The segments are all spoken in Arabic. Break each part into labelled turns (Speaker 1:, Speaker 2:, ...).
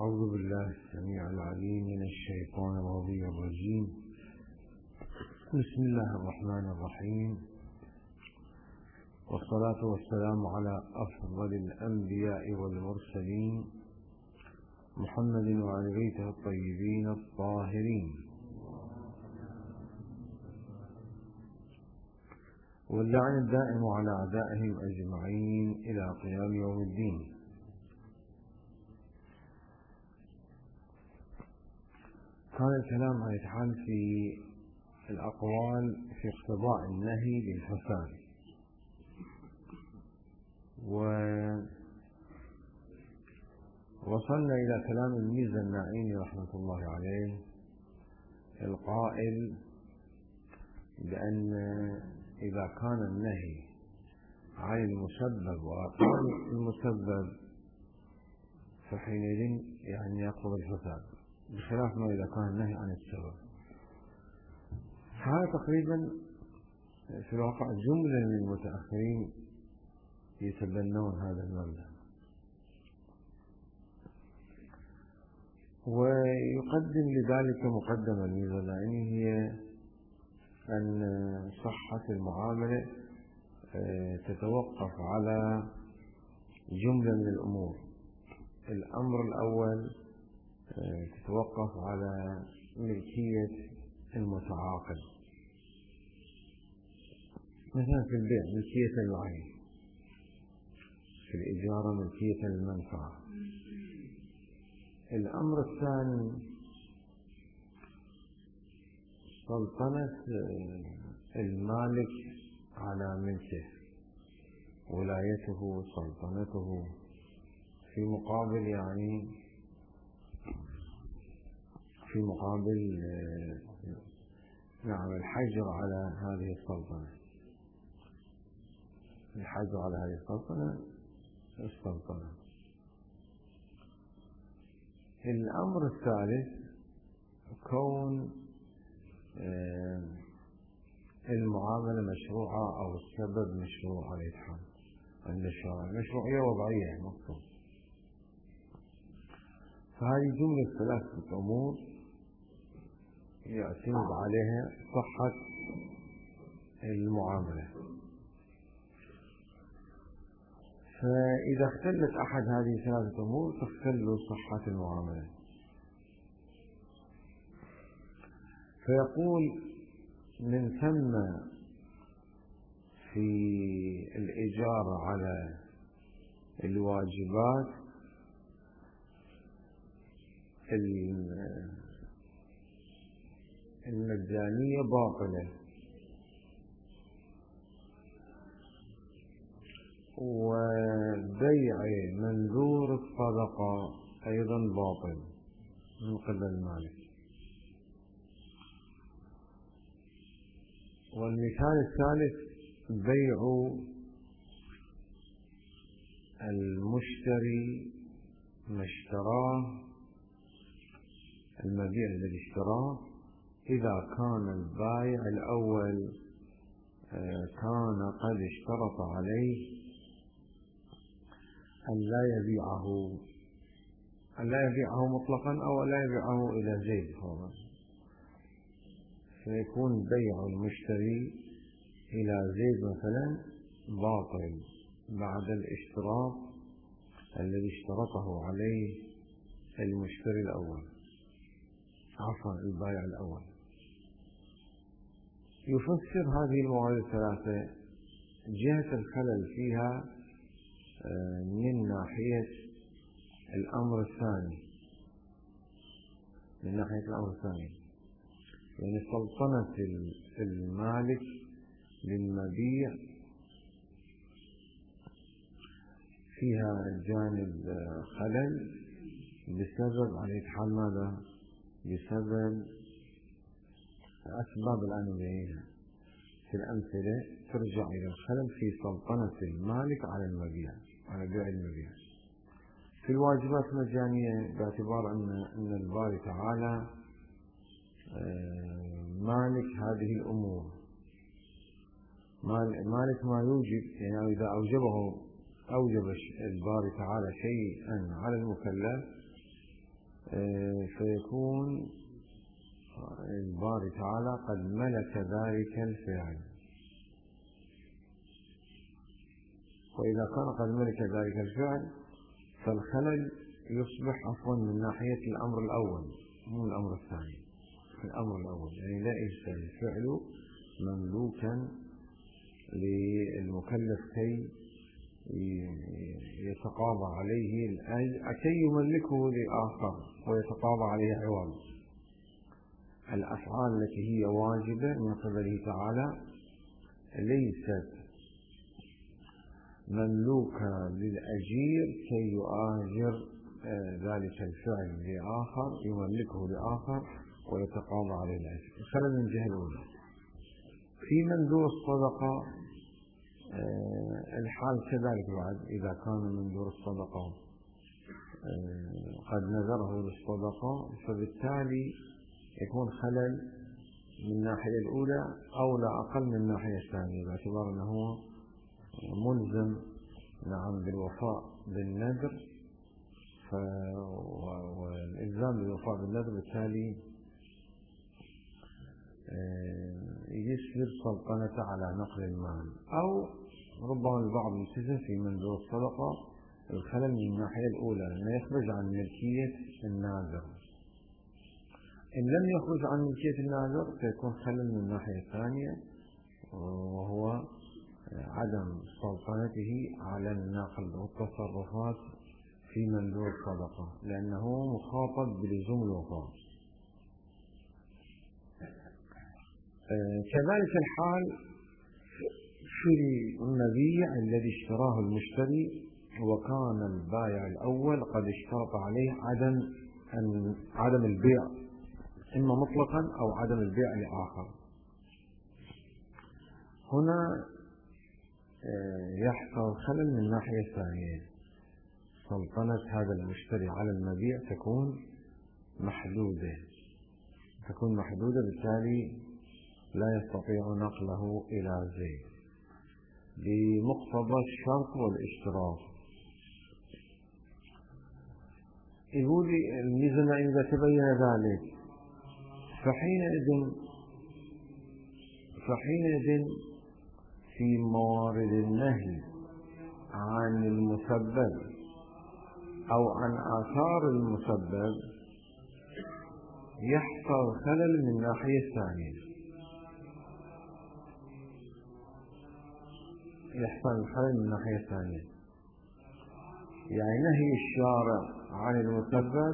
Speaker 1: أعوذ بالله السميع العليم من الشيطان الرجيم. بسم الله الرحمن الرحيم، والصلاة والسلام على أفضل الأنبياء والمرسلين محمد وعلى بيته الطيبين الطاهرين، واللعن الدائم على أعدائهم أجمعين إلى قيام يوم الدين. كان الكلام عن الحال في الأقوال في اقتضاء النهي للفساد، ووصلنا إلى كلام الميزة النعيمي رحمة الله عليه القائل بأن إذا كان النهي عن المسبب وأقام المسبب فحينئذ يعني يقوم الفساد، بخلاف ما إذا كان النهي عن السبب. هذا تقريبا في الواقع جملة من المتأخرين يتبنون هذا المبدأ، ويقدم لذلك مقدمة الميزة النعيمي هي أن صحة المعاملة تتوقف على جملة من الأمور. الأمر الأول تتوقف على ملكية المتعاقد، مثلا في البيع ملكية العين، في الإجارة ملكية المنفعة. الأمر الثاني سلطنة المالك على ملكه، ولايته سلطنته، في مقابل الحجر على هذه السلطنة، الحجر على هذه السلطنة. الأمر الثالث كون المعاملة مشروعة أو السبب مشروع على الحال عند الشرع، مشروعية وضعية مقصود. فهذه جملة ثلاثة أمور يعتمد عليها صحة المعاملة. فإذا اختلت أحد هذه الثلاثة أمور تختل صحة المعاملة. فيقول من ثم في الإجارة على الواجبات المجانية باطلة، وبيع منذور الصدقة أيضا باطل من قبل المالك. والمثال الثالث بيع المشتري ما اشتراه، المبيع الذي اشتراه، إذا كان البائع الأول كان قد اشترط عليه أن لا يبيعه مطلقا أو لا يبيعه إلى زيد فورا، فيكون بيع المشتري إلى زيد مثلا باطل بعد الاشتراط الذي اشترطه عليه المشتري الأول، البائع الأول. يفسر هذه الموارد الثلاثة جهة الخلل فيها من ناحية الأمر الثاني، يعني سلطنة المالك للمبيع فيها جانب خلل بسبب على حال ماذا؟ بسبب أسباب الآن بينها في الأمثلة ترجع إلى الخلل في سلطنة المالك على المبيع، على بيع المبيع. في الواجبات المجانية باعتبار أن الباري تعالى مالك هذه الأمور، مالك ما يوجب، يعني إذا أوجب الباري تعالى شيئا على المكلف فيكون الباري تعالى قد ملك ذلك الفعل. وإذا كان قد ملك ذلك الفعل فالخلل يصبح عفوا من ناحية الأمر الأول مو الأمر الثاني. الأمر الأول يعني لا يزال الفعل مملوكا للمكلف كي يتقاضى عليه كي يملكه لآخر ويتقاضى عليه عوض. الأفعال التي هي واجبة من قبله تعالى ليست مملوكة للأجير كي يؤاجر ذلك الفعل لآخر يملكه لآخر ويتقاضى عليه الأجر. الخلل من الجهة الأولى. في منذور الصدقة الحال كذلك بعد، إذا كان منذور الصدقة قد نذره للصدقة فبالتالي يكون خلل من الناحية الأولى أو لا أقل من الناحية الثانية، باعتبار أنه ملزم نعم بالوفاء بالنذر، والإلزام بالوفاء بالنذر بالتالي يسلب سلطنته على نقل المال. أو ربما البعض يلتزم في منذور الصدقة الخلل من الناحية الأولى أنه يخرج عن ملكية الناذر. إن لم يخرج عن ملكية الناذر فيكون خلل من الناحية الثانية، وهو عدم سلطنته على النقل والتصرفات في منذور الصدقة لأنه مخاطب بلزوم الوفاء. كذلك الحال في المبيع الذي اشتراه المشتري وكان البائع الأول قد اشترط عليه عدم البيع إما مطلقا أو عدم البيع لآخر. هنا يحصل خلل من الناحية الثانية، سلطنة هذا المشتري على المبيع تكون محدودة بالتالي لا يستطيع نقله إلى زيد بمقتضى الشرط والاشتراط. يقول الميزان إذا تبين ذلك فحينئذ في موارد النهي عن المسبب أو عن آثار المسبب يحصل خلل من الناحية الثانية. يعني نهي الشارع عن المسبب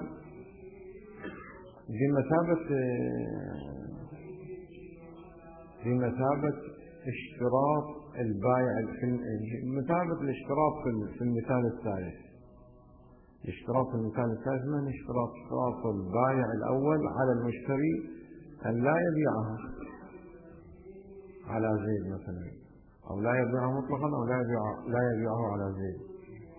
Speaker 1: بمثابة اشتراط البائع بمثابة الاشتراط في المثال الثالث. الاشتراط في المثال الثالث من اشتراط البائع الأول على المشتري أن لا يبيعها على زيد مثلا، أو لا يبيعه مطلقا أو لا يبيعه على زيد.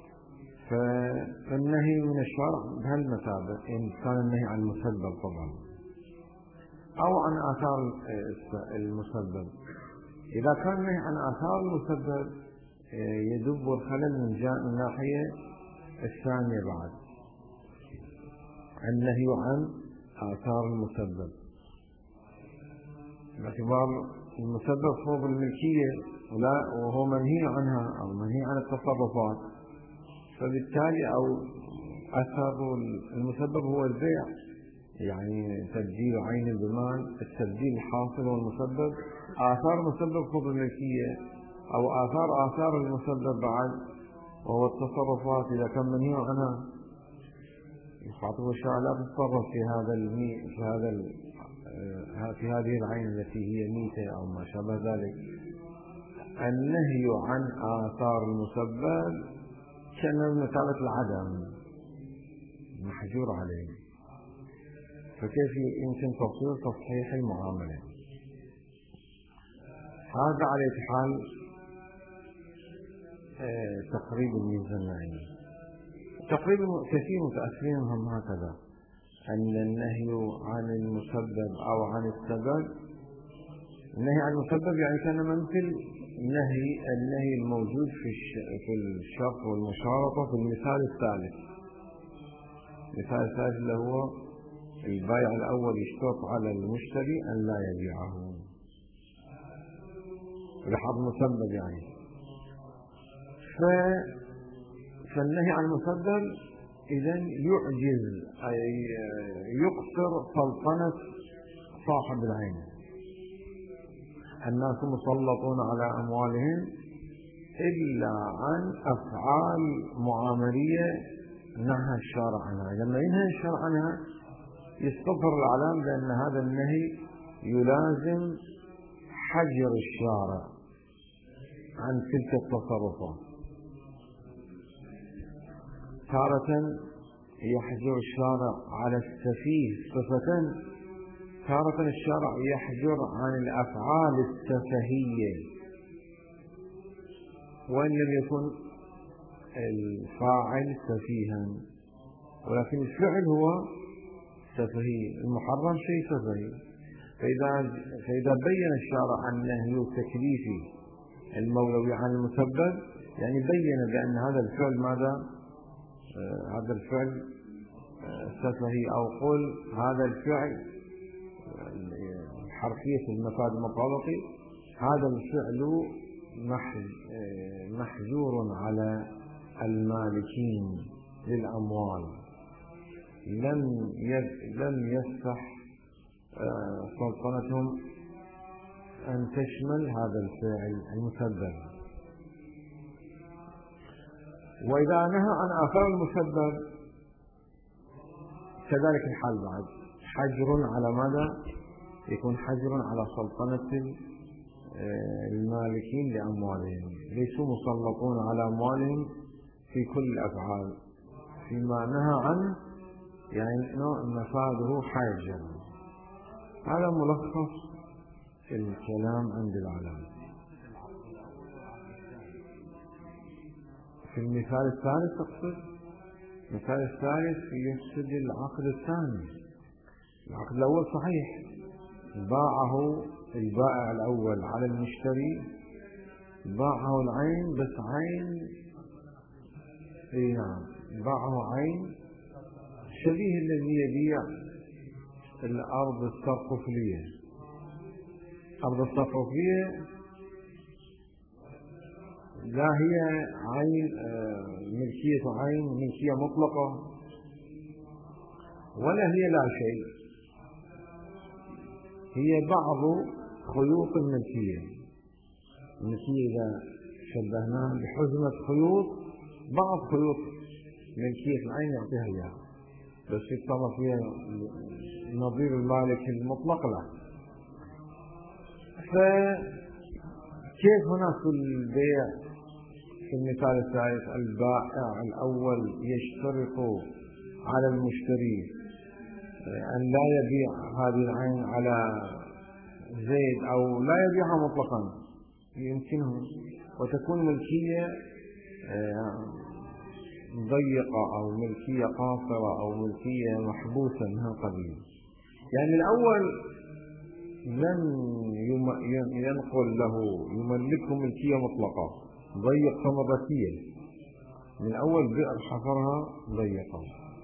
Speaker 1: فالنهي من الشرع بهالمثابة إن كان النهي عن المسبب طبعا أو عن آثار المسبب. إذا كان النهي عن آثار المسبب يدب الخلل من الناحية الثانية بعد، النهي عن آثار المسبب باعتبار المسبب فوق الملكية وهو منهي عنها أو منهي عن التصرفات، فبالتالي أو أثر المسبب هو البيع، يعني تبديل عين بمال، التبديل الحاصل والمسبب آثار مسبب فوق الملكية أو آثار المسبب بعد، وهو التصرفات إذا كان منهي عنها يخاطب الشارع لا تتصرف في هذه العين التي هي ميتة أو ما شابه ذلك. النهي عن آثار المسبب كأنه مثابة العدم محجور عليه، فكيف يمكن تصحيح المعاملة؟ هذا على حال تقريب الميزانين. تقريبا كثير متأثرين هم هكذا، أن النهي عن المسبب أو عن السبب، النهي عن المسبب يعني كان مثل النهي الموجود في الشرط والمشارطة في المثال الثالث، المثال الثالث اللي هو البائع الأول يشترط على المشتري أن لا يبيعه لحظ مسبب يعني. فالنهي عن المسبب إذن يعجز أي يقصر سلطنة صاحب العين. الناس مسلطون على أموالهم إلا عن أفعال معاملية نهى الشارع عنها. لما ينهى الشارع عنها يستظهر العلام بأن هذا النهي يلازم حجر الشارع عن تلك التصرفات. تارة يحجر الشارع على السفيه صفة، تارة الشارع يحجر عن الأفعال السفهية وإن لم يكن الفاعل سفيها، ولكن الفعل هو سفهي. المحرم شيء سفهي. فإذا بين الشارع النهي تكليفي المولوي عن المسبب يعني بين بأن هذا الفعل ماذا؟ هذا الفعل سفهي، أو قل هذا الفعل حرفية المفاد المطابقي، هذا الفعل محجور على المالكين للأموال، لم يفتح سلطنتهم أن تشمل هذا الفعل المسبب. وإذا نهى عن آثار المسبب كذلك الحال بعد، حجر على ماذا؟ يكون حجر على سلطنة المالكين لأموالهم، ليسوا مسلطون على أموالهم في كل الأفعال، فيما نهى عنه يعني مفاده حاجر. هذا ملخص الكلام عند العلماء. في المثال الثالث تقصد؟ المثال الثالث يقصد العقد الثاني. العقد الأول صحيح، باعه البائع الأول على المشتري، باعه العين بس عين، نعم باعه عين شبيه الذي يبيع الأرض السقفية. أرض السقفية لا هي عين ملكية عين ملكية مطلقة، ولا هي لا شيء، هي بعض خيوط الملكية. الملكية إذا شبهناها بحزمة خيوط، بعض خيوط ملكية العين يعطيها إياها، بس يتصرف فيها نظير المالك المطلق له. فكيف هنا في البيع في المثال الثالث البائع الأول يشترط على المشتري أن لا يبيع هذه العين على زيد أو لا يبيعها مطلقا، يمكنه، وتكون ملكية ضيقة أو ملكية قاصرة أو ملكية محبوسة من هالقبيل. يعني الأول لم ينقل له يملكه ملكية مطلقة، ضيق ثمرتية من أول بئر حفرها ضيقة.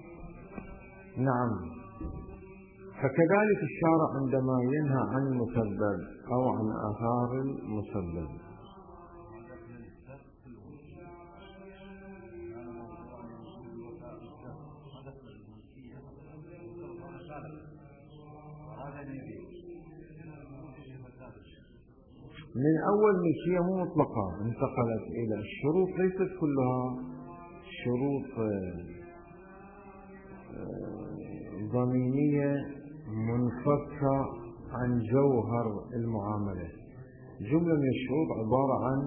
Speaker 1: نعم. فكذلك الشارع عندما ينهى عن المسبب أو عن آثار المسبب. من أول ملكية مو مطلقة انتقلت إلى الشروط، ليست كلها شروط ضمينية منفكة عن جوهر المعاملة. جملة من الشروط عبارة عن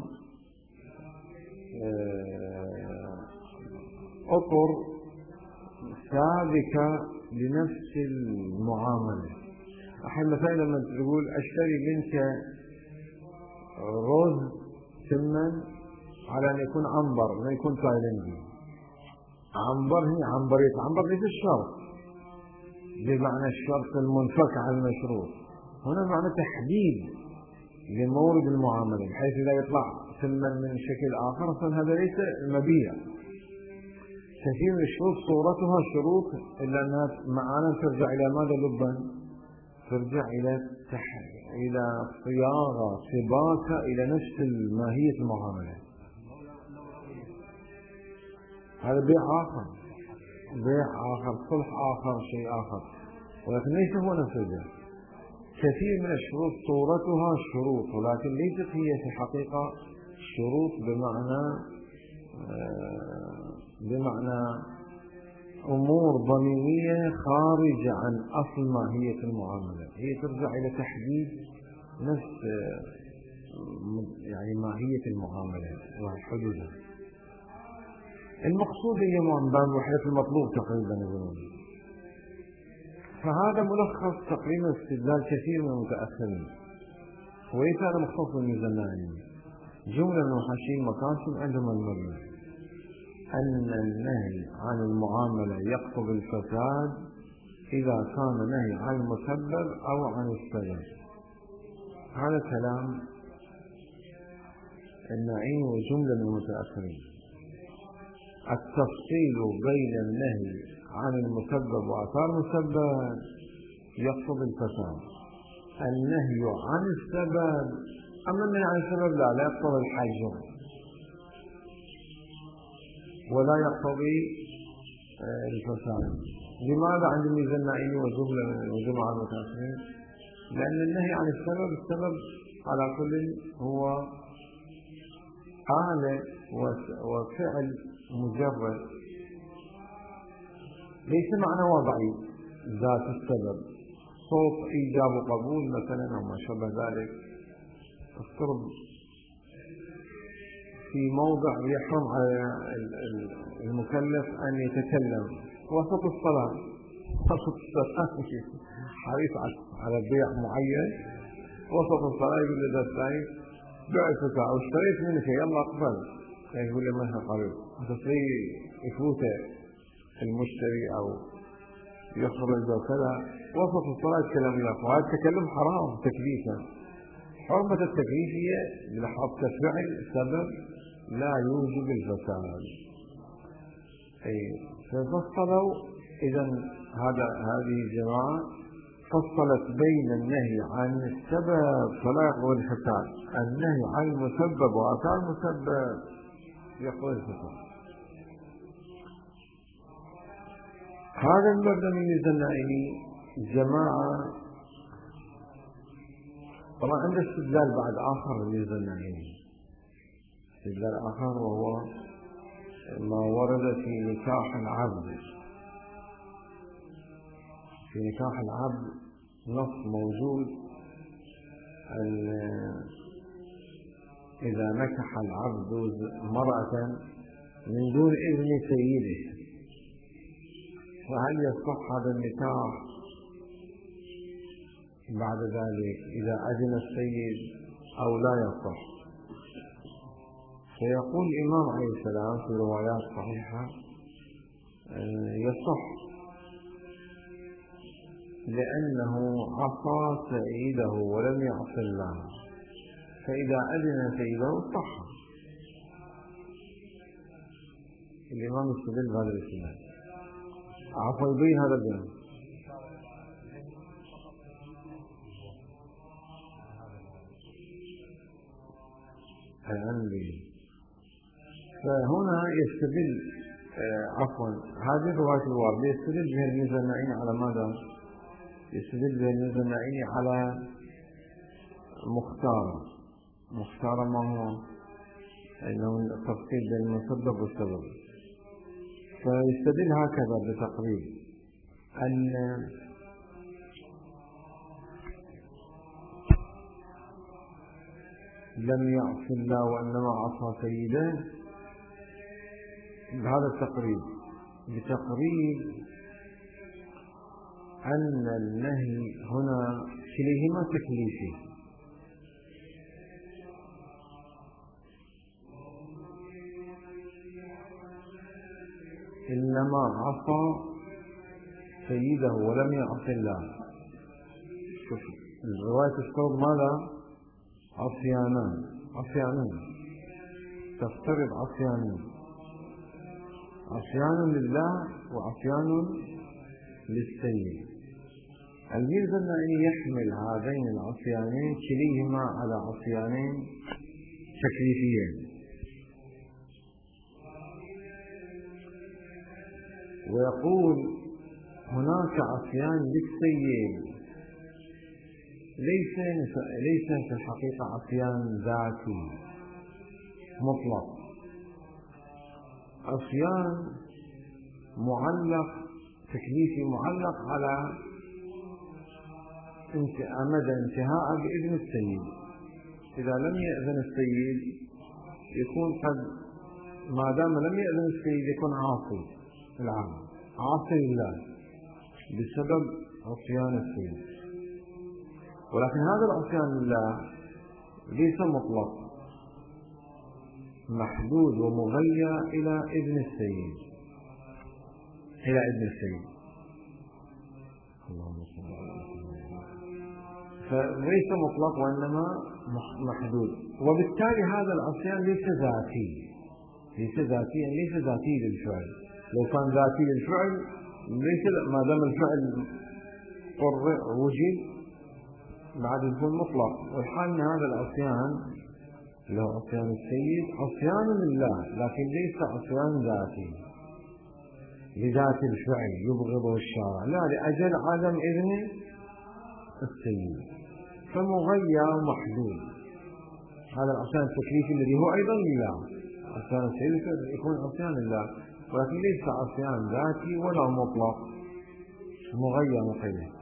Speaker 1: أطر سابقة لنفس المعاملة. أحد مثلا لما تقول أشتري منك رز ثمن على أن يكون عنبر، ما يكون تايلندي. عنبر هي عنبرية، عنبر ليس الشرط بمعنى الشرط المنفك عن المشروط، هنا معنى تحديد لمورد المعاملة، بحيث لا يطلع ثمن من شكل آخر، فهذا ليس المبيع. كثير من الشروط صورتها شروط إلا أنها معانا ترجع إلى ماذا لبا؟ ترجع إلى صياغة ثباتة إلى نفس ماهية المعاملة. هذا بيع آخر، صلح آخر، شيء آخر، ولكن ليس هو نفس البيع. كثير من الشروط صورتها شروط، ولكن ليست هي في الحقيقة شروط بمعنى أمور ضمنية خارجة عن أصل ماهية المعاملة. هي ترجع إلى تحديد نفس يعني ماهية المعاملة وحدودها. المقصود هي من باب وحدة المطلوب تقريبا يقولون. فهذا ملخص تقريبا استدلال كثير من المتأخرين، وليس هذا مختص بالميزانية. جملة من محاشين المقاسم عندهم المبنى أن النهي عن المعاملة يقتضي الفساد إذا كان نهي عن المسبب أو عن السبب. هذا كلام النعيم وجملة من المتأخرين. التفصيل بين النهي عن المسبب وآثار المسبب يقتضي الفساد. النهي عن السبب، أما النهي عن السبب لا يقتضي الحجر ولا يقتضي الفساد. لماذا عند الميزان النعيمي وجمع المتأخرين؟ لأن النهي عن السبب على كل هو آلة وفعل مجرد، ليس معنى وضعي ذات السبب، صوت إيجاب وقبول مثلا أو ما شابه ذلك. افترض في موضع يحرم على المكلف أن يتكلم وسط الصلاة، حريص على بيع معين وسط الصلاة، يقول له الثاني بعتك أو اشتريت منك يلا أقبل، يقول له مثلا قريب تصير يفوته المشتري أو يخرج وكذا وسط الصلاة يتكلم وياه، وهذا التكلم حرام تكليفا. حرمة التكليفية لحظة فعل سبب لا يوجب الفساد. ففصلوا إذا هذه الجماعة فصلت بين النهي عن السبب فلا يقتضي الفساد، النهي عن المسبب وآثار المسبب يقتضي الفساد. هذا المبدأ من النائمي جماعة. طبعا عند استدلال بعد آخر من النائمي، استدلال آخر وهو ما ورد في نكاح العبد. في نكاح العبد نص موجود أن إذا نكح العبد مرأة من دون إذن سيده فهل يصح هذا النكاح بعد ذلك إذا أذن السيد أو لا يصح؟ فيقول الإمام عليه السلام في روايات صحيحة يصح، لأنه عصى سيده ولم يعص الله، فإذا أذن سيده صح. الإمام يستدل بهذا الاستدلال. عفوا يبين هذا البيان. فهنا يستدل هذه الرواية الواردة يستدل بها الميزانيين على ماذا؟ يستدل بها الميزانيين على مختارة ما هو؟ أنه التفصيل بين المسبب والسبب. فيستدل هكذا بتقريب أن لم يعص الله وإنما عصى سيده بهذا التقريب، بتقريب أن النهي هنا كليهما تكليفي، إنما عصى سيده ولم يعص الله. شوف الرواية تفترض ماذا؟ عصيانان تفترض عصيان لله وعصيان للسيد. الميرزا النائي يحمل هذين العصيانين كليهما على عصيانين تكليفيين، ويقول هناك عصيان للسيد ليس في الحقيقة عصيان ذاتي مطلق، عصيان معلق تكليفي معلق على مدى انتهاء بإذن السيد. إذا لم يأذن السيد يكون قد، ما دام لم يأذن السيد يكون عاصي العام، عاصي لله بسبب عصيان السيد. ولكن هذا العصيان لله ليس مطلق، محدود ومغير إلى إذن السيد، إلى إذن السيد. اللهم صل على محمد. فليس مطلق وإنما محدود، وبالتالي هذا العصيان ليس ذاتي، ليس ذاتي للفعل. لو كان ذاتي للفعل ليس، ما دام الفعل وجد بعد يكون مطلق. والحال ان هذا العصيان اللي هو عصيان السيد عصيان لله، لكن ليس عصيان ذاتي لذات الفعل يبغضه الشارع، لا، لأجل عدم إذن السيد، فمغير محدود. هذا العصيان التكليفي الذي هو أيضا لله، عصيان السيد يكون عصيان لله، ولكن ليس عصيان ذاتي ولا مطلق، مغير مقيد.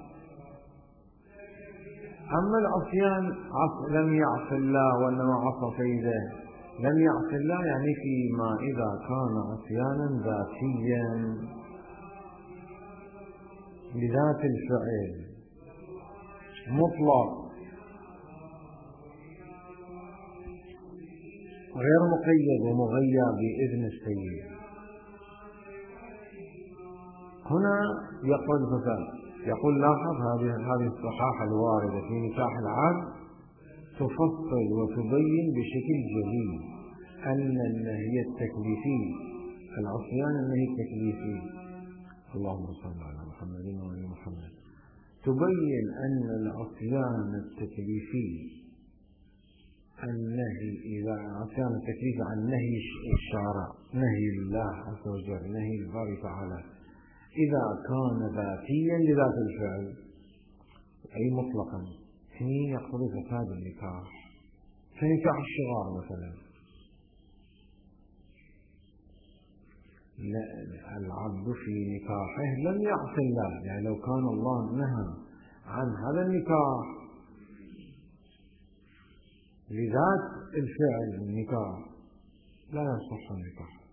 Speaker 1: أما العصيان لم يعص الله وإنما عصى سيده، لم يعص الله يعني فيما إذا كان عصيانا ذاتيا لذات الفعل مطلق غير مقيد ومغير بإذن السيد. هنا يقول الفساد، يقول لاحظ هذه الصحاحة الواردة في نكاح العبد تفصل وتبين بشكل جلي أن النهي التكليفي، العصيان النهي التكليفي، اللهم صل على محمد وعلى محمد، تبين أن العصيان التكليفي النهي، إذا عصيان التكليف عن نهي الشارع، نهي الله عز وجل، نهي الله تعالى، إذا كان ذاتيا لذات الفعل أي مطلقا، حين يقتضي فساد النكاح، كنكاح الشغار مثلا، العبد في نكاحه لم يعص الله، يعني لو كان الله نهى عن هذا النكاح لذات الفعل النكاح لا يصح النكاح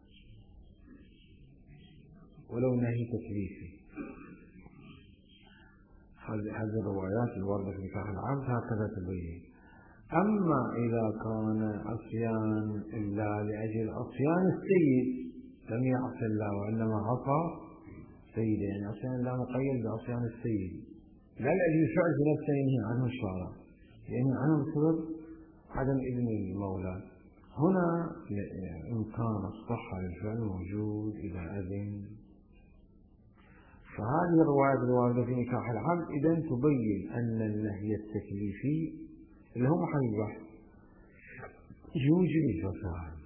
Speaker 1: ولو نهي تكليفي. هذه الروايات الواردة في نكاح العبد هكذا تبين. أما إذا كان عصيان الله لأجل عصيان السيد، لم يعص الله وإنما عصى سيده، يعني عصيان الله مقيد بعصيان السيد، لا لأجل الفعل بنفسه ينهي عنه الشارع، ينهي عنه بسبب عدم إذن المولى. هنا إمكان الصحة للفعل موجود إذا أذن. فهذه الروايات الواردة في نكاح العبد إذن تبين أن النهي التكليفي اللي هو محل البحث يوجب الفساد.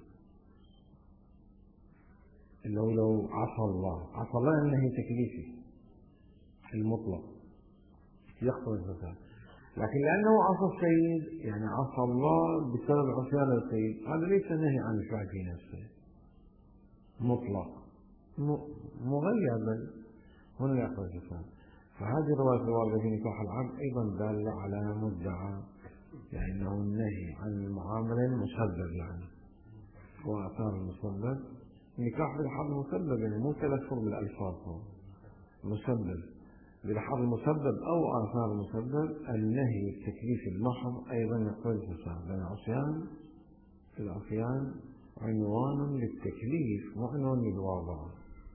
Speaker 1: لو عصى الله النهي التكليفي المطلق يقتضي الفساد، لكن لأنه عصى السيد، يعني عصى الله بسبب عصيان السيد، هذا ليس نهي عن الفعل في نفسه مطلق، مغير، بل هنا يقتضي الفساد. فهذه الرواية الواردة في نكاح العبد أيضا دالة على مدعى، يعني أنه النهي عن المعاملة المسبب، يعني وآثار المسبب، نكاح بالحظ المسبب، يعني مو تلفظ بالألفاظ، مسبب بالحظ المسبب أو آثار المسبب. النهي التكليفي المحض أيضا يقتضي الفساد، لأن العصيان عنوان للتكليف وعنوان للواضع.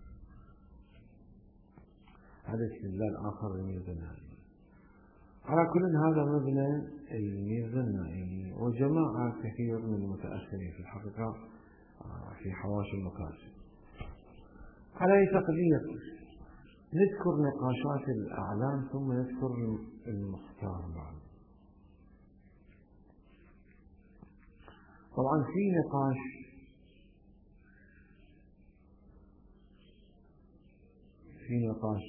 Speaker 1: هذا استدلال آخر للميرزا النائي. على كل هذا مبنى الميرزا النائي وجماعة كثير من المتأخرين في الحقيقة في حواشي المكاسب. على أي تقدير نذكر نقاشات الأعلام ثم نذكر المختار بعد. طبعا في نقاش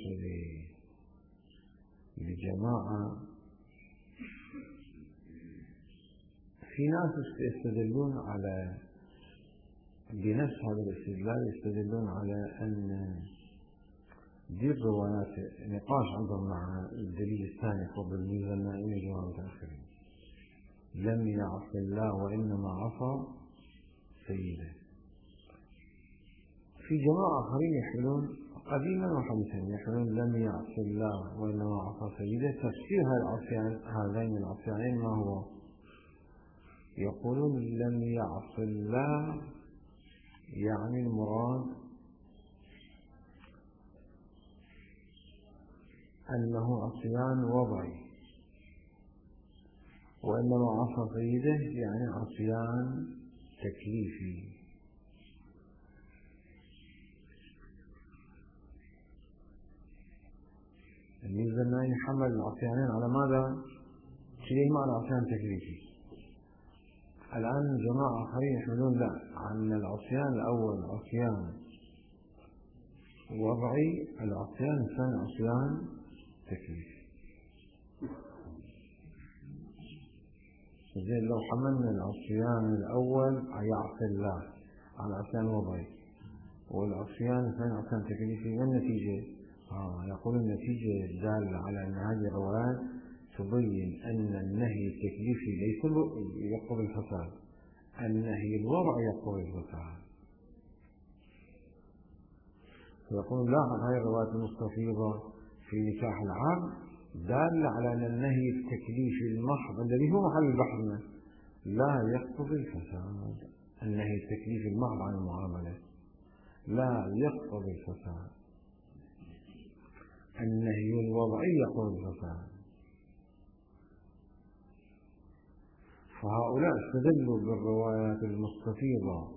Speaker 1: لجماعة، في ناس يستدلون على بنفس هذا الاستدلال، يستدلون على أن دي الروايات نقاش عندهم مع الدليل الثاني فضل الميزة النائمة جواب متأخرين لم يعص الله وإنما عصى سيده. في جماعة آخرين يحملون قديما وحديثا يحملون لم يعص الله وإنما عصى سيده. تفسير هذين العصيانين ما هو؟ يقولون لم يعص الله يعني المراد أنه عصيان وضعي، وإنما عصى سيده يعني عصيان تكليفي. الميزة النائي حمل العصيانين على ماذا؟ شيء معنى عصيان تكليفي. الآن جماعة آخرين يحملون لا، عن العصيان الأول عصيان وضعي، العصيان الثاني عصيان تكليفي. زين لو حملنا العصيان الأول يعصي الله على عصيان وضعي والعصيان الثاني عصيان تكليفي، ما النتيجة؟ يقول النتيجة دالة على أن هذه الروايات تبين أن النهي التكليفي ليس يقتضي الفساد، النهي الوضعي يقتضي الفساد. فيقول لاحظ هذه الروايات المستفيضة في نكاح العام دالة على أن النهي التكليفي المحض الذي هو محل بحثنا لا يقتضي الفساد. النهي التكليفي المحض عن المعاملة لا يقتضي الفساد، النهي الوضعي يقتضي الفساد. فهؤلاء استدلوا بالروايات المستفيضة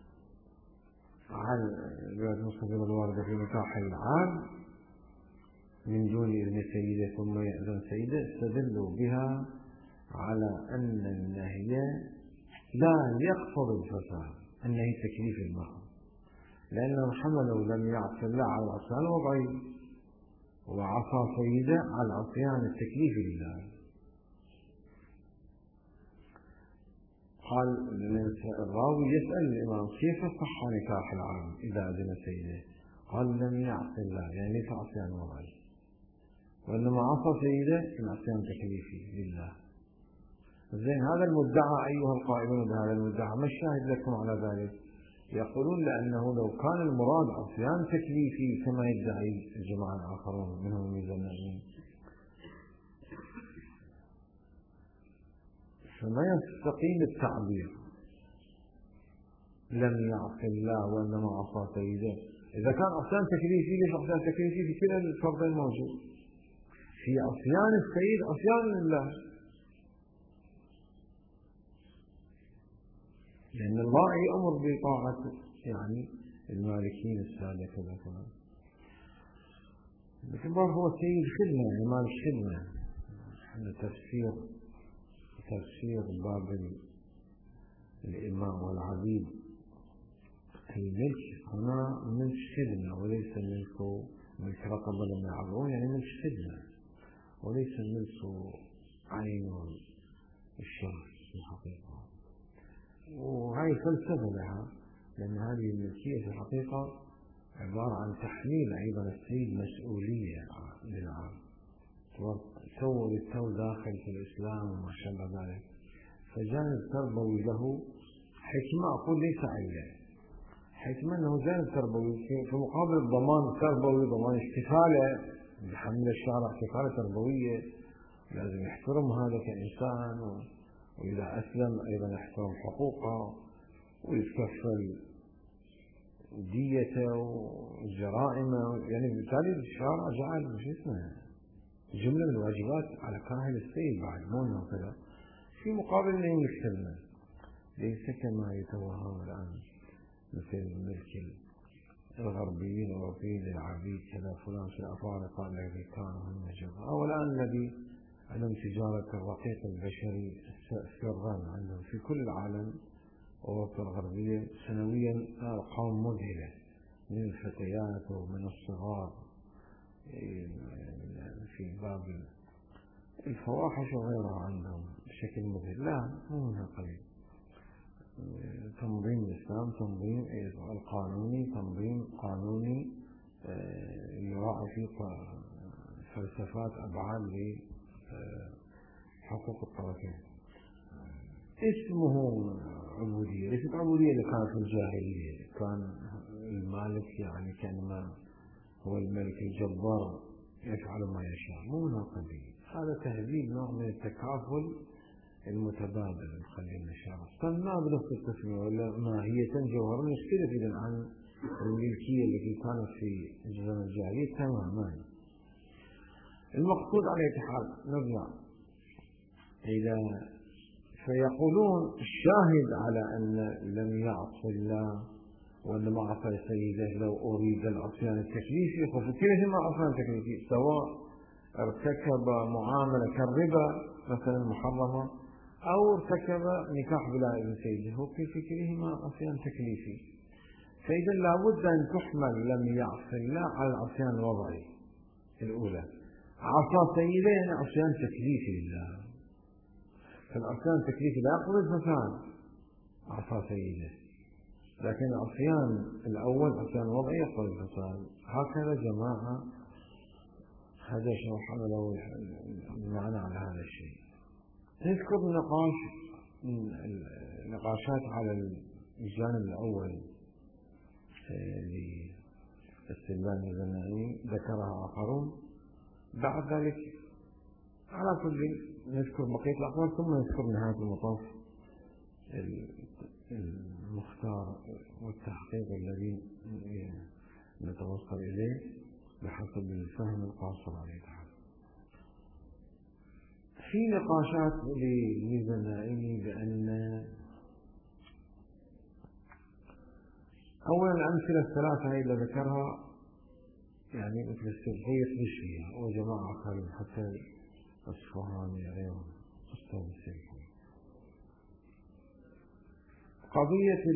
Speaker 1: على الروايات المستفيضة الواردة في نكاح العام من دون إذن سيدة ثم يأذن سيدة، استدلوا بها على أن النهي لا يقتضي الفساد، النهي التكليفي المحض، لأنهم حملوا لم يعص الله على العصيان الوضعي وعصى سيدة على العصيان التكليفي لله. قال الراوي يسأل الإمام كيف صح نكاح العام إذا أذن سيده؟ قال لم يعص الله يعني ليس عصيان وضعي، وإنما عصى سيده العصيان تكليفي لله. زين هذا المدعى أيها القائلون بهذا المدعى ما الشاهد لكم على ذلك؟ يقولون لأنه لو كان المراد عصيان تكليفي كما يدعي الجماعة الآخرون منهم الميزة النائمين فما يستقيم التعبير لم يعص الله وإنما عصى سيده. إذا كان عصيان تكليفي ليش عصيان تكليفي في كلا الفرضين موجود؟ في عصيان السيد عصيان لله، لأن الله يأمر بطاعة يعني المالكين السادة كذا كذا، لكن هو سيد خدمة يعني مالك خدمة. هذا تفسير باب الإمام والعبيد، الملك هنا ملك خدمة وليس ملك رقبة لما يعبرون، يعني ملك خدمة وليس ملك عين الشرف في الحقيقة. وهذه فلسفة لها، لأن هذه الملكية في الحقيقة عبارة عن تحميل أيضا السيد مسؤولية للعام، تو داخل في الإسلام وما شابه ذلك، فجانب تربوي له حكمة، أقول ليس علة حكمة أنه جانب تربوي في مقابل الضمان التربوي، ضمان احتفاله بحمل الشارع احتفالة تربوية لازم يحترم هذا كإنسان، وإذا أسلم أيضا يحترم حقوقه ويتكفل ديته وجرائمه، يعني بالتالي الشارع جعل مش اسمه جملة من الواجبات على كاهل السيد بعد مو وكذا، في مقابل أنه يملك خدمة ليس كما يتوهم الآن مثل ملك الغربيين الأوروبيين للعبيد كذا فلان في الأفارقة الذي كانوا هم جبهة، أو الآن الذي عندهم تجارة الرقيق البشري سرا عندهم في كل العالم. أوروبا الغربية سنويا أرقام مذهلة من الفتيات ومن الصغار في باب الفواحش وغيرها عندهم بشكل مذهل. لا، مو منها قليل. تنظيم الإسلام تنظيم القانوني، تنظيم قانوني يراعي فيه فلسفات أبعاد لحقوق الطرفين. اسمه عبودية، ليست عبودية اللي كانت في الجاهلية، كان المالك يعني كأنما هو الملك الجبار يفعل ما يشاء، مو ناقضي. هذا تهذيب، نوع من التكافل المتبادل خلينا نشرح. سماه بنفس التسمية ولا ماهية جوهرا يختلف إذا عن الملكية التي كانت في زمن الجاهلية تماما. المقصود على اتحاد نرجع إلى فيقولون الشاهد على أن لم يعص الله وأن ما عصى سيده لو أريد العصيان التكليفي فكلهم ما عصيان تكليفي، سواء ارتكب معاملة كالربا مثلا محرمة أو ارتكب نكاح بلا إذن سيده، في فكرهما عصيان تكليفي. فإذا لابد أن تحمل لم يعص الله على العصيان الوضعي الأولى. عصى سيده يعني عصيان تكليفي لله، فالعصيان التكليفي لا يقضي الفساد عصى سيده، لكن العصيان الأول عصيان وضعي يقضي الفساد. هكذا جماعة هذا شرح له المعنى على هذا الشيء. نذكر نقاشات على الجانب الأول للاستدلال الجنائي ذكرها آخرون. بعد ذلك على كل نذكر بقية الأقوال ثم نذكر نهاية المطاف المختار والتحقيق الذي نتوصل إليه بحسب الفهم القاصر عليه تعالى. في نقاشات للجنائي بأن أولا الأمثلة الثلاثة اللي ذكرها يعني مثل السلحية فيها وجماعة آخرين حتى الصفهاني غيرهم أستاذ السلحية. قضية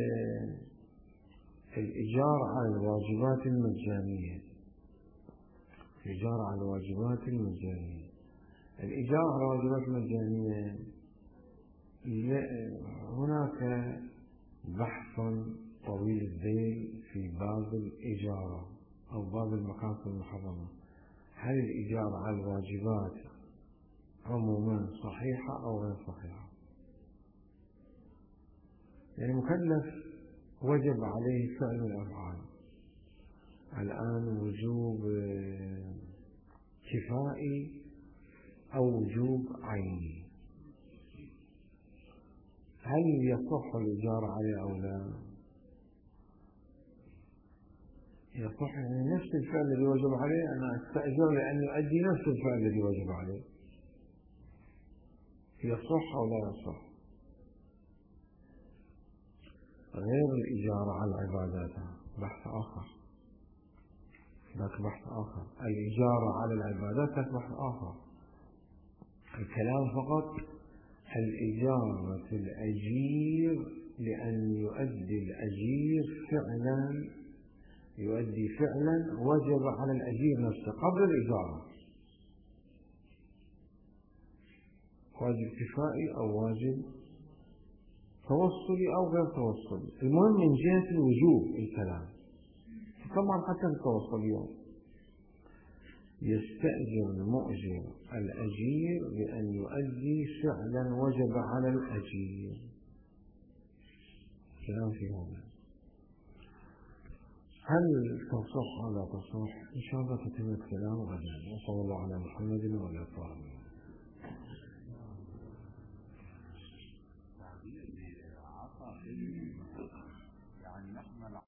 Speaker 1: الإيجار على الواجبات المجانية، الإيجار على الواجبات المجانية. الإيجار على الواجبات المجانية هناك بحث طويل الذيل في باب الإجارة أو باب المكاسب المحرمة. هل الإيجار على الواجبات عموما صحيحة أو غير صحيحة؟ يعني مكلف وجب عليه فعل الأفعال، الآن وجوب كفائي أو وجوب عيني، هل يصح الإيجار عليه أو لا؟ يصح، يعني نفس الفعل الذي وجب عليه أنا أستأجر لأن يؤدي نفس الفعل الذي وجب عليه، يصح أو لا يصح؟ غير الإجارة على العبادات بحث آخر، ذاك بحث آخر. الإجارة على العبادات ذاك بحث آخر. الكلام فقط الإجارة الأجير لأن يؤدي الأجير يؤدي فعلا وجب على الأجير نفسه قبل الإجارة، واجب كفائي أو واجب توصلي أو غير توصلي، المهم من جهة الوجوب الكلام. طبعا حتى التوصليات يستأجر المؤجر الأجير بأن يؤدي فعلا وجب على الأجير. كلام في هذا، هل تصح أو لا تصح؟ إن شاء الله تتم الكلام غدا. وصلى الله على محمد وعلى آله وصحبه.